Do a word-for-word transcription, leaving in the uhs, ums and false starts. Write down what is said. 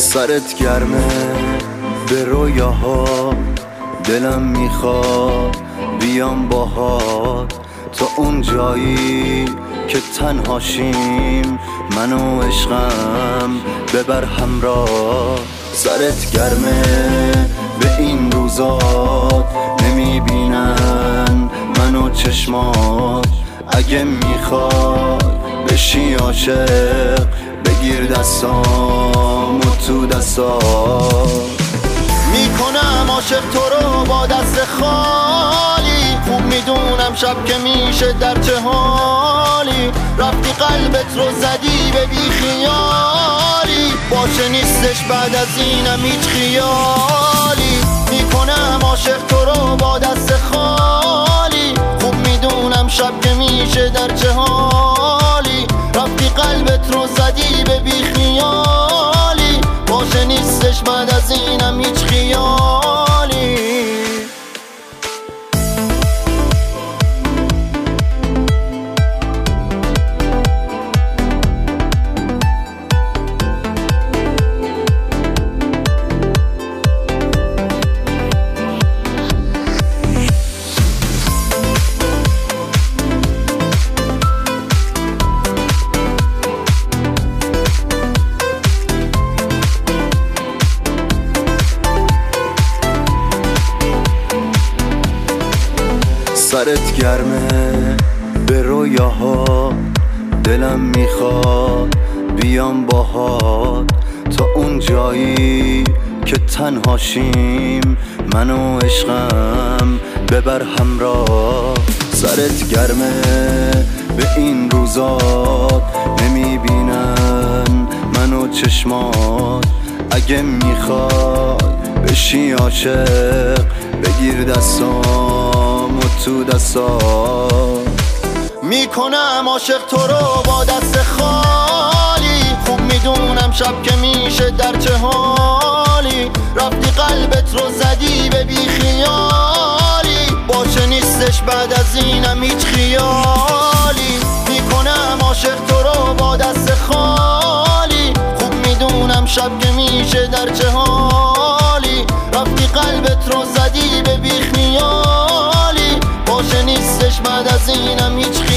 سرت گرمه به رویاها، دلم میخواد بیام باهات تا اون جایی که تنهاشیم، من و عشقم ببر همراه. سرت گرمه به این روزات، نمیبینن منو چشمات. اگه میخوای بشی عاشق، بگیر دستام و تو دستات. میکنم عاشق تو رو با دست خالی، خوب میدونم شب که میشه در چه حالی. رفتی قلبت رو زدی به بی خیالی، باشه نیستش بعد از اینم هیچ خیالی. میکنم عاشق تو رو با دست خالی، خوب میدونم شب که میشه در چه حالی. رفتی قلبت رو زدی به بی خیالی، باشه نیستش بعد از اینم هیچ خیالی. سرت گرمه به رویاها، دلم میخواد بیام باهات تا اون جایی که تنهاشیم، من و عشقم ببر همراه. سرت گرمه به این روزات، نمیبینن منو چشمات. اگه میخوای بشی عاشق، بگیر دستام و تو دستات. میکنم عاشق تو رو با دست خالی، خوب میدونم شب که میشه در چه حالی. رفتی قلبت رو زدی به بی خیالی، باشه نیستش بعد از اینم هیچ خیالی. میکنم عاشق تو رو با دست خالی، خوب میدونم شب که میشه در چه حالی. رفتی قلبت رو زدی به بی خیالی، باشه نیستش بعد از اینم هیچ